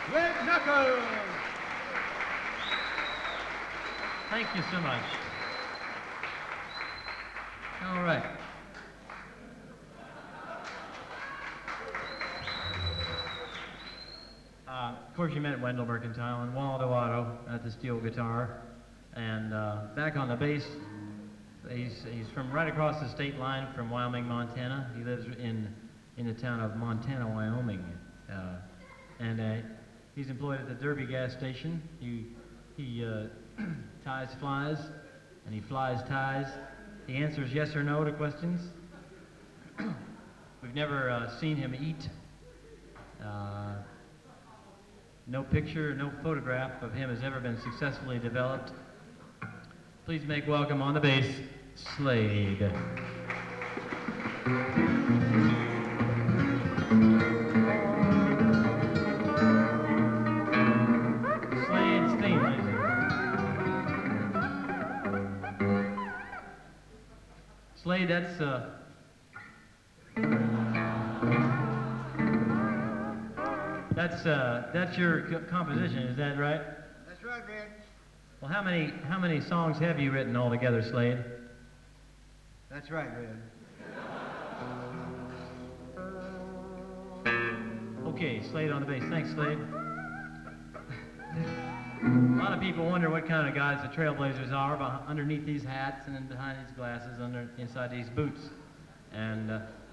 Red Knuckles. Thank you so much. All right. Of course, you met Wendell Mercantile and Waldo Otto at the steel guitar. And back on the bass, he's from right across the state line from Wyoming, Montana. He lives in the town of Montana, Wyoming. And he's employed at the Derby gas station. He ties flies, and he flies ties. He answers yes or no to questions. We've never seen him eat. No picture, no photograph of him has ever been successfully developed. Please make welcome on the bass, Slade. Slade's theme music. Slade, that's your composition, is that right? That's right, Red. Well, how many songs have you written altogether, Slade? That's right, Red. Okay, Slade on the bass. Thanks, Slade. A lot of people wonder what kind of guys the Trailblazers are underneath these hats and behind these glasses, inside these boots. And